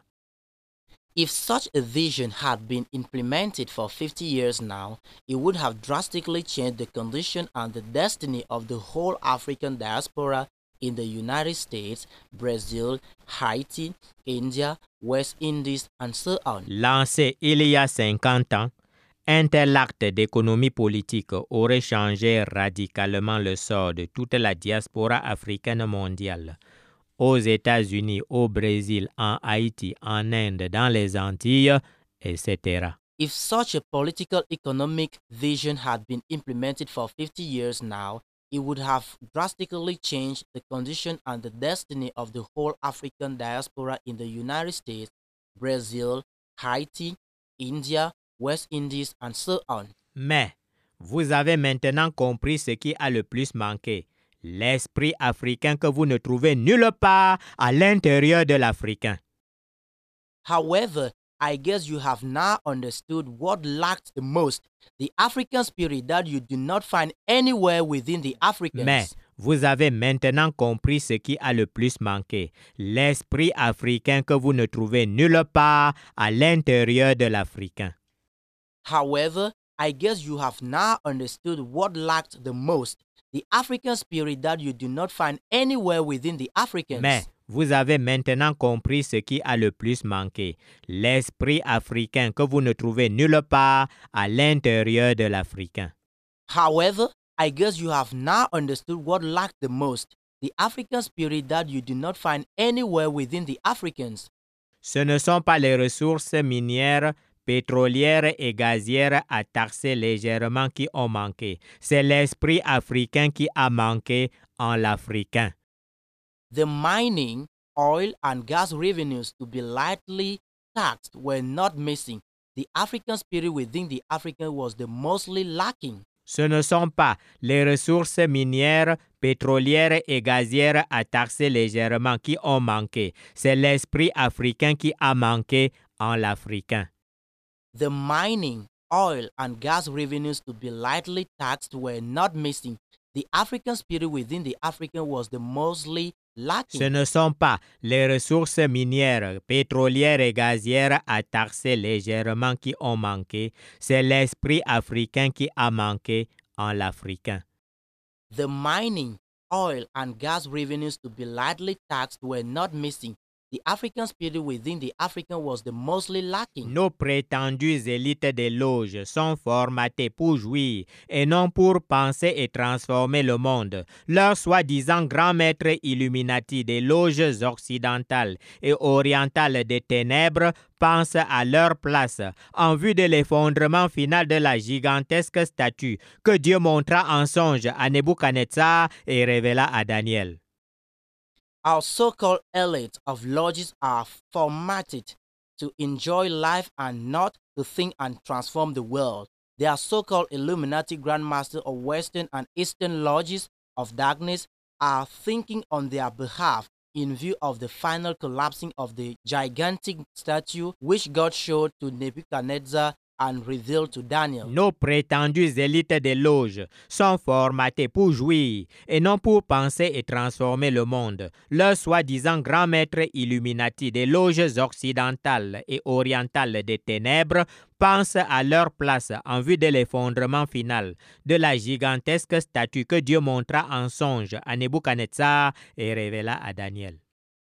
If such a vision had been implemented for 50 years now, it would have drastically changed the condition and the destiny of the whole African diaspora in the United States, Brazil, Haiti, India, West Indies, and so on. Lancé il y a 50 ans, un tel acte d'économie politique aurait changé radicalement le sort de toute la diaspora africaine mondiale, aux États-Unis, au Brésil, en Haïti, en Inde, dans les Antilles, etc. If such a political economic vision had been implemented for 50 years now, it would have drastically changed the condition and the destiny of the whole African diaspora in the United States, Brazil, Haiti, India, West Indies, and so on. Mais vous avez maintenant compris ce qui a le plus manqué, l'esprit africain que vous ne trouvez nulle part à l'intérieur de l'Africain. However, I guess you have now understood what lacked the most, the African spirit that you do not find anywhere within the Africans. Mais vous avez maintenant compris ce qui a le plus manqué, l'esprit africain que vous ne trouvez nulle part à l'intérieur de l'Africain. However, I guess you have now understood what lacked the most, the African spirit that you do not find anywhere within the Africans. Mais vous avez maintenant compris ce qui a le plus manqué, l'esprit africain que vous ne trouvez nulle part à l'intérieur de l'Africain. However, I guess you have now understood what lacked the most, the African spirit that you do not find anywhere within the Africans. Ce ne sont pas les ressources minières, pétrolières et gazières à taxer légèrement qui ont manqué. C'est l'esprit africain qui a manqué en l'Africain. The mining, oil, and gas revenues to be lightly taxed were not missing. The African spirit within the African was the mostly lacking. Ce ne sont pas les ressources minières, pétrolières et gazières à taxer légèrement qui ont manqué. C'est l'esprit africain qui a manqué en l'Africain. The mining, oil, and gas revenues to be lightly taxed were not missing. The African spirit within the African was the mostly lacking. Ce ne sont pas les ressources minières, pétrolières et gazières à taxer légèrement qui ont manqué. C'est l'esprit africain qui a manqué en l'Africain. The mining, oil, and gas revenues to be lightly taxed were not missing. The African spirit within the African was the mostly lacking. Nos prétendues élites des loges sont formatées pour jouir et non pour penser et transformer le monde. Leurs soi-disant grands maîtres Illuminati des loges occidentales et orientales des ténèbres pensent à leur place en vue de l'effondrement final de la gigantesque statue que Dieu montra en songe à Nebuchadnezzar et révéla à Daniel. Our so-called elites of lodges are formatted to enjoy life and not to think and transform the world. They are so-called Illuminati grandmasters of Western and Eastern lodges of darkness are thinking on their behalf in view of the final collapsing of the gigantic statue which God showed to Nebuchadnezzar and revealed to Daniel. Nos prétendues élites des loges sont formatées pour jouir et non pour penser et transformer le monde. Leurs soi-disant grands maîtres Illuminati des loges occidentales et orientales des ténèbres pensent à leur place en vue de l'effondrement final de la gigantesque statue que Dieu montra en songe à Nebuchadnezzar et révéla à Daniel.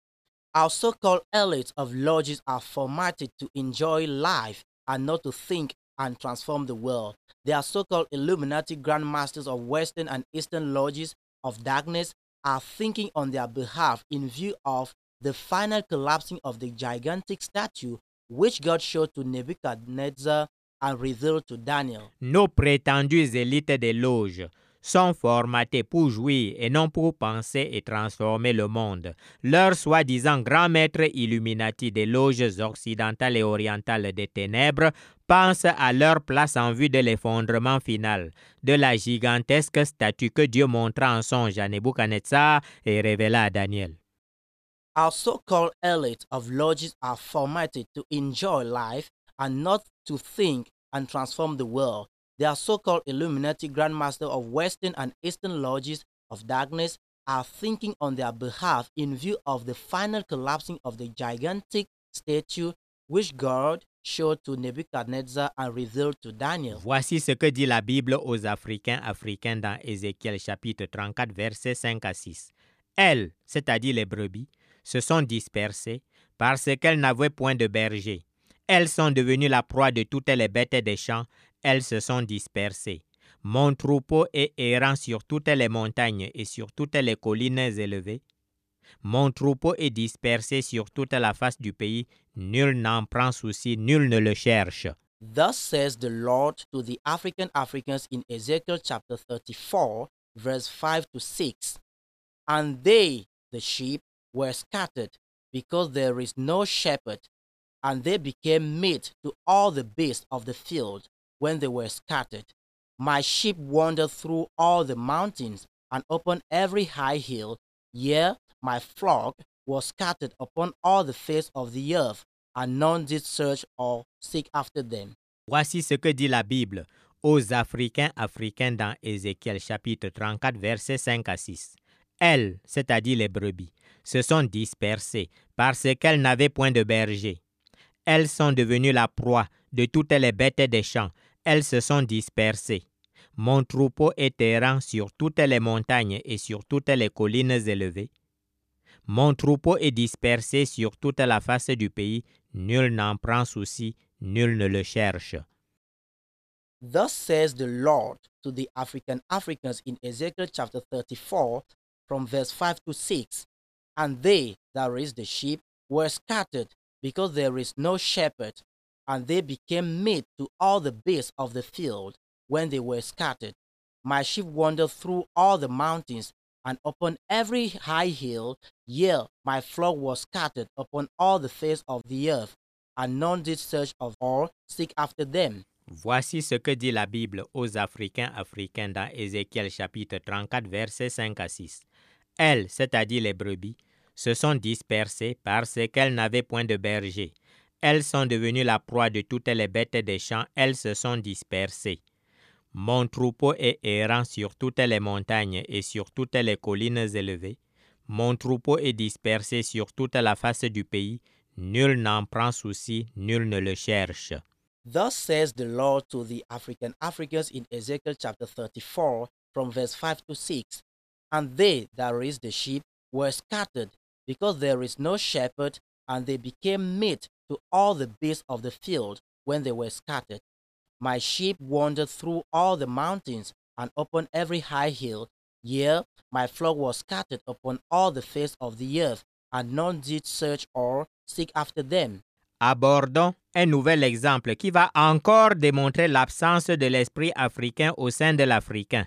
Our so-called elites of lodges are formatted to enjoy life and not to think and transform the world. They are so-called Illuminati grandmasters of Western and Eastern lodges of darkness are thinking on their behalf in view of the final collapsing of the gigantic statue which God showed to Nebuchadnezzar and revealed to Daniel. Nos prétendues élites des loges sont formatées pour jouir et non pour penser et transformer le monde. Leurs soi-disant grands maîtres Illuminati des loges occidentales et orientales des ténèbres pensent à leur place en vue de l'effondrement final de la gigantesque statue que Dieu montra en songe à Nebuchadnezzar et révéla à Daniel. Our so-called elites of lodges are formatted to enjoy life and not to think and transform the world. They are so-called Illuminati grandmasters of Western and Eastern lodges of darkness are thinking on their behalf in view of the final collapsing of the gigantic statue which God showed to Nebuchadnezzar and revealed to Daniel. Voici ce que dit la Bible aux Africains dans Ézéchiel chapitre 34 versets 5 à 6. Elles, c'est-à-dire les brebis, se sont dispersées parce qu'elles n'avaient point de berger. Elles sont devenues la proie de toutes les bêtes des champs. Elles se sont dispersées. Mon troupeau est errant sur toutes les montagnes et sur toutes les collines élevées. Mon troupeau est dispersé sur toute la face du pays. Nul n'en prend souci, nul ne le cherche. Thus says the Lord to the Africans in Ezekiel chapter 34, verse 5 to 6. And they, the sheep, were scattered, because there is no shepherd, and they became meat to all the beasts of the field when they were scattered. My sheep wandered through all the mountains, and upon every high hill. Yea, my flock was scattered upon all the face of the earth, and none did search or seek after them. Voici ce que dit la Bible aux Africains dans Ézéchiel chapitre 34 versets 5 à 6. Elles, c'est-à-dire les brebis, se sont dispersées parce qu'elles n'avaient point de berger. Elles sont devenues la proie de toutes les bêtes des champs. elles se sont dispersées. Mon troupeau est errant sur toutes les montagnes et sur toutes les collines élevées. Mon troupeau est dispersé sur toute la face du pays. Nul n'en prend souci, nul ne le cherche. Thus says the Lord to the Africans in Ezekiel chapter 34, from verse 5 to 6. And they that raised the sheep were scattered, because there is no shepherd, and they became meat to all the beasts of the field when they were scattered. My sheep wandered through all the mountains, and upon every high hill, yea, my flock was scattered upon all the face of the earth, and none did search of or seek after them. Voici ce que dit la Bible aux Africains dans Ézéchiel chapitre 34, versets 5 à 6. Elles, c'est-à-dire les brebis, se sont dispersées parce qu'elles n'avaient point de berger. Elles sont devenues la proie de toutes les bêtes des champs, elles se sont dispersées. Mon troupeau est errant sur toutes les montagnes et sur toutes les collines élevées. Mon troupeau est dispersé sur toute la face du pays. Nul n'en prend souci, nul ne le cherche. Thus says the Lord to the Africans in Ezekiel chapter 34, from verse 5 to 6. And they that raised the sheep were scattered, because there is no shepherd, and they became meat to all the beasts of the field when they were scattered. My sheep wandered through all the mountains, and upon every high hill. Yea, my flock was scattered upon all the face of the earth, and none did search or seek after them. Abordons un nouvel exemple qui va encore démontrer l'absence de l'esprit africain au sein de l'Africain.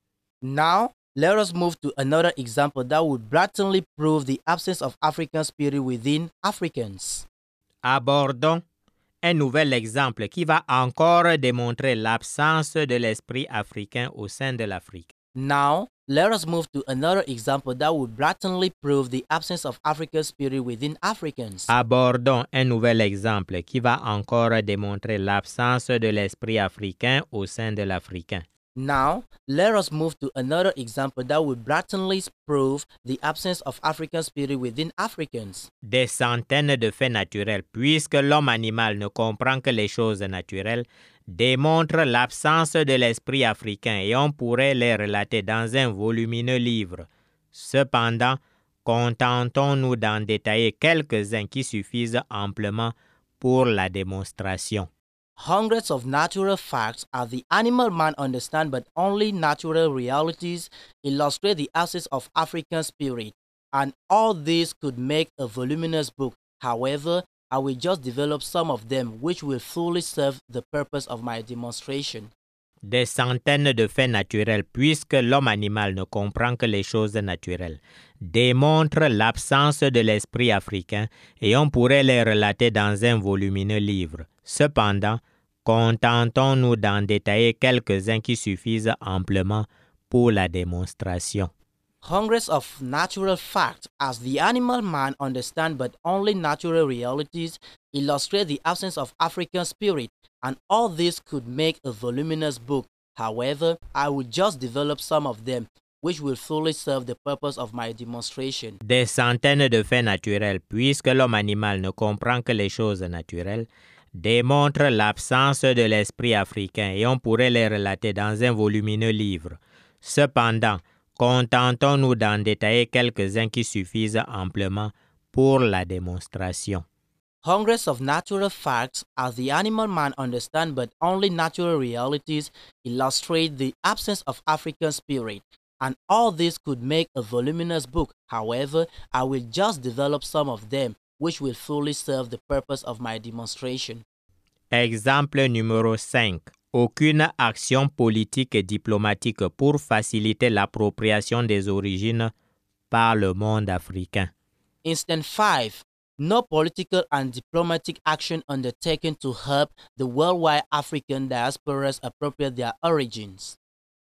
Now, let us move to another example that would blatantly prove the absence of African spirit within Africans. Abordons un nouvel exemple qui va encore démontrer l'absence de l'esprit africain au sein de l'Afrique. Now, let us move to another example that would blatantly prove the absence of African spirit within Africans. Abordons un nouvel exemple qui va encore démontrer l'absence de l'esprit africain au sein de l'Africain. Now, let us move to another example that would blatantly prove the absence of African spirit within Africans. Des centaines de faits naturels, puisque l'homme animal ne comprend que les choses naturelles, démontrent l'absence de l'esprit africain et on pourrait les relater dans un volumineux livre. Cependant, contentons-nous d'en détailler quelques-uns qui suffisent amplement pour la démonstration. Hundreds of natural facts as the animal man understand, but only natural realities illustrate the absence of African spirit. And all this could make a voluminous book. However, I will just develop some of them which will fully serve the purpose of my demonstration. Des centaines de faits naturels, puisque l'homme animal ne comprend que les choses naturelles, démontrent l'absence de l'esprit africain et on pourrait les relater dans un volumineux livre. Cependant, contentons-nous d'en détailler quelques-uns qui suffisent amplement pour la démonstration. Hundreds of natural facts as the animal man understand, but only natural realities illustrate the absence of African spirit, and all this could make a voluminous book. However, I will just develop some of them, which will fully serve the purpose of my demonstration. Des centaines de faits naturels, puisque l'homme animal ne comprend que les choses naturelles, démontrent l'absence de l'esprit africain et on pourrait les relater dans un volumineux livre. Cependant, contentons-nous d'en détailler quelques-uns qui suffisent amplement pour la démonstration. Hundreds of natural facts as the animal man understand, but only natural realities illustrate the absence of African spirit. And all this could make a voluminous book. However, I will just develop some of them, which will fully serve the purpose of my demonstration. Exemple numéro 5. Aucune action politique et diplomatique pour faciliter l'appropriation des origines par le monde africain. Instant 5. No political and diplomatic action undertaken to help the worldwide African diasporas appropriate their origins.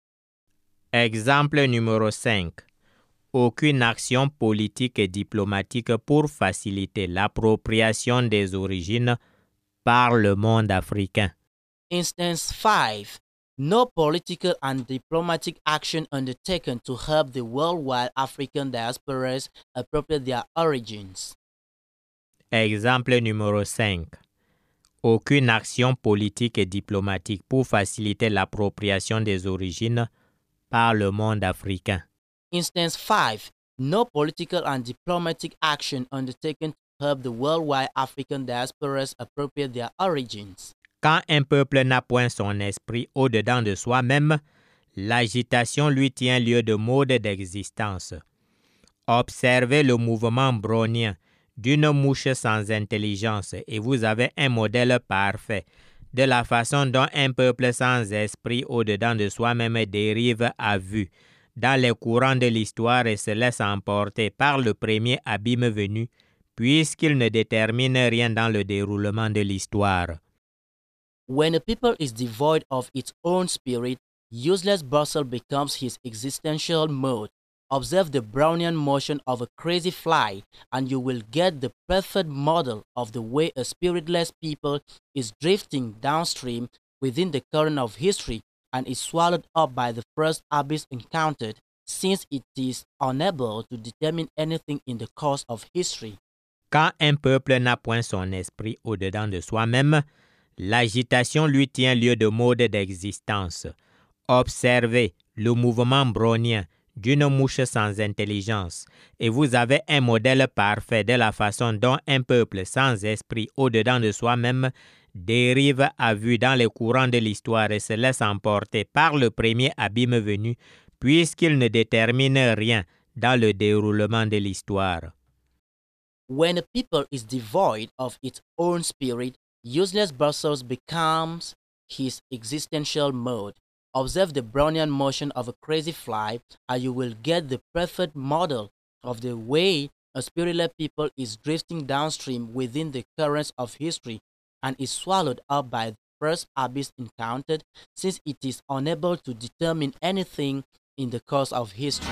Exemple numéro 5. Aucune action politique et diplomatique pour faciliter l'appropriation des origines par le monde africain. Instance 5. No political and diplomatic action undertaken to help the worldwide African diasporas appropriate their origins. Exemple numéro 5. aucune action politique et diplomatique pour faciliter l'appropriation des origines par le monde africain. Instance 5. No political and diplomatic action undertaken to help the worldwide African diasporas appropriate their origins. Quand un peuple n'a point son esprit au-dedans de soi-même, l'agitation lui tient lieu de mode d'existence. Observez le mouvement brownien d'une mouche sans intelligence et vous avez un modèle parfait de la façon dont un peuple sans esprit au-dedans de soi-même dérive à vue dans les courants de l'histoire et se laisse emporter par le premier abîme venu, puisqu'il ne détermine rien dans le déroulement de l'histoire. When a people is devoid of its own spirit, useless bustle becomes his existential mode. Observe the Brownian motion of a crazy fly, and you will get the perfect model of the way a spiritless people is drifting downstream within the current of history and is swallowed up by the first abyss encountered, since it is unable to determine anything in the course of history. Quand un peuple n'a point son esprit au-dedans de soi-même, l'agitation lui tient lieu de mode d'existence. Observez le mouvement brownien d'une mouche sans intelligence, et vous avez un modèle parfait de la façon dont un peuple sans esprit au-dedans de soi-même dérive à vue dans les courants de l'histoire et se laisse emporter par le premier abîme venu, puisqu'il ne détermine rien dans le déroulement de l'histoire. When a people is devoid of its own spirit, useless bustle becomes his existential mode. Observe the Brownian motion of a crazy fly, and you will get the perfect model of the way a spiritless people is drifting downstream within the currents of history and is swallowed up by the first abyss encountered, since it is unable to determine anything in the course of history.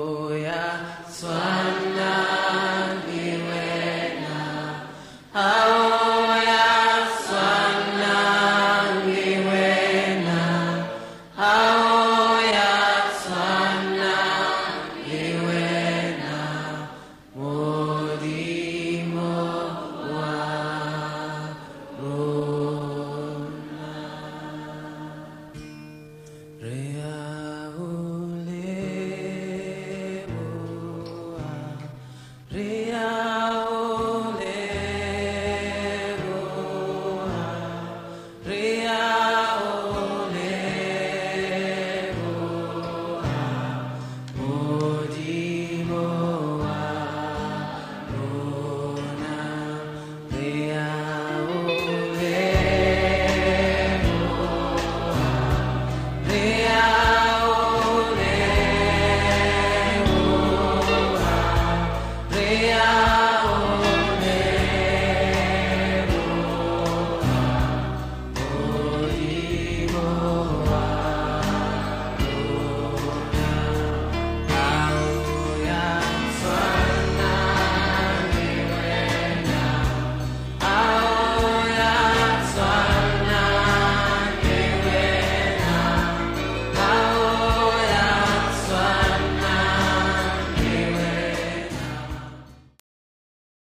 How